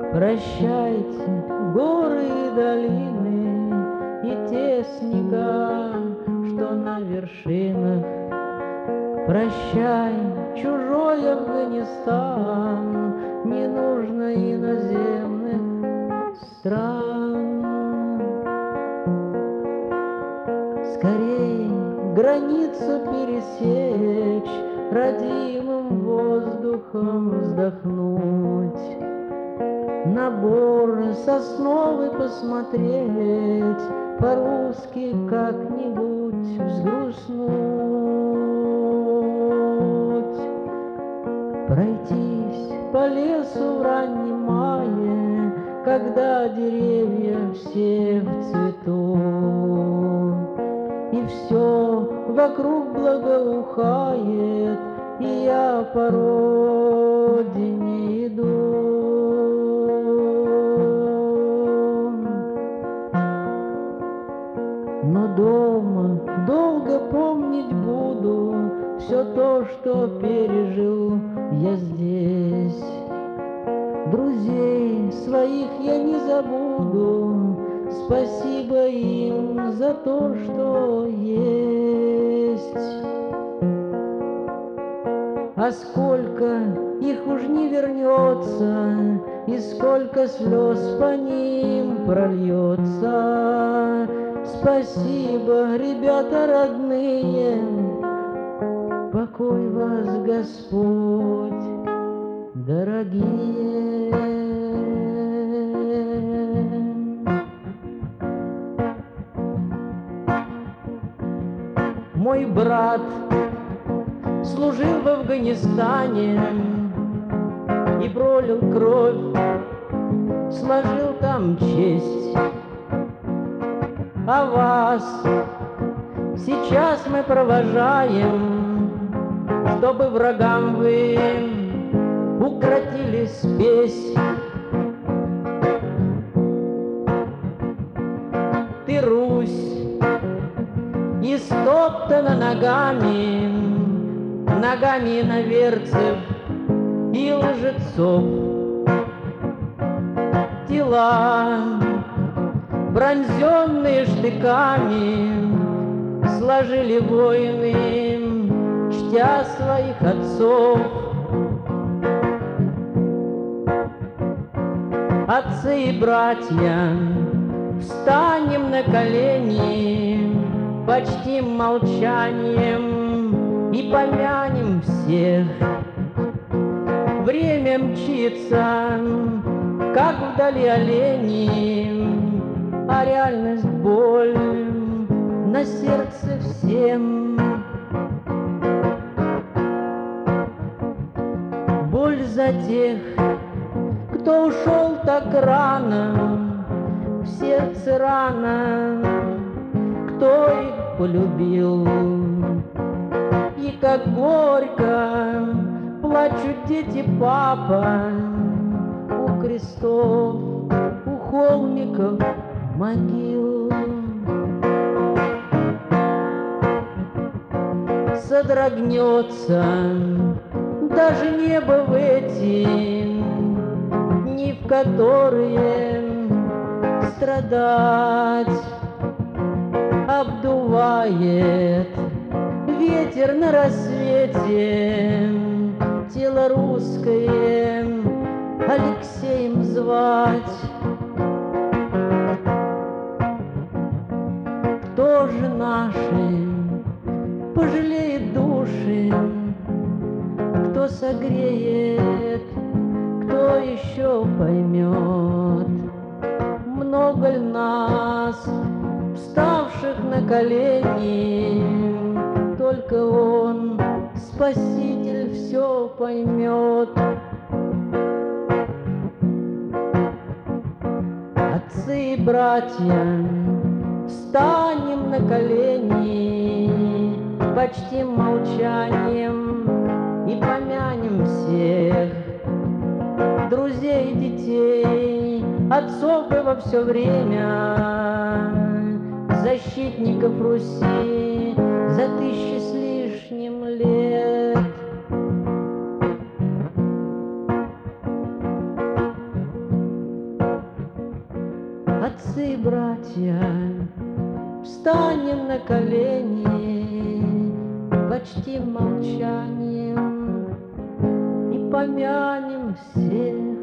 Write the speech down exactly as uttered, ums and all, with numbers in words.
Прощайте, горы и долины, и те снега, что на вершинах. Прощай, чужой Афганистан, не нужно иноземных стран. Скорей границу пересечь, родимым воздухом вздохнуть, набор сосновый посмотреть, по-русски как-нибудь взгрустнуть. Пройтись по лесу в раннем мае, когда деревья все в цвету, и все вокруг благоухает, и я по родине иду. Но дома долго помнить буду все то, что пережил я здесь. Друзей своих я не забуду, спасибо им за то, что есть. А сколько их уж не вернется, и сколько слез по ним прольется. Спасибо, ребята родные, покой вас, Господь, дорогие. Мой брат служил в Афганистане и пролил кровь, сложил там честь. А вас сейчас мы провожаем, чтобы врагам вы укротили спесь. Ты, Русь, истоптана ногами, ногами иноверцев и лжецов. Тела, пронзенные штыками, сложили воины, чтя своих отцов. Отцы и братья, встанем на колени, почтим молчанием и помянем всех. Время мчится, как вдали олени, а реальность боль на сердце всем. Боль за тех, кто ушел так рано, в сердце рана, кто их полюбил. И как горько плачут дети, папа, у крестов, у холмиков могил. Содрогнется даже небо в эти дни, в которые страдать обдувает ветер на рассвете. Тело русское Алексеем звать. Кто же наши пожалеет души, кто согреет, кто еще поймет? Много ли нас, вставших на колени, только Он, Спаситель, все поймет. Отцы и братья, встанем на колени, почтим молчанием и помянем всех. Друзей, детей, отцов и во все время, защитников Руси за тысячи с лишним лет. отцы и братья, встанем на колени, почтим молчанием и помянем всех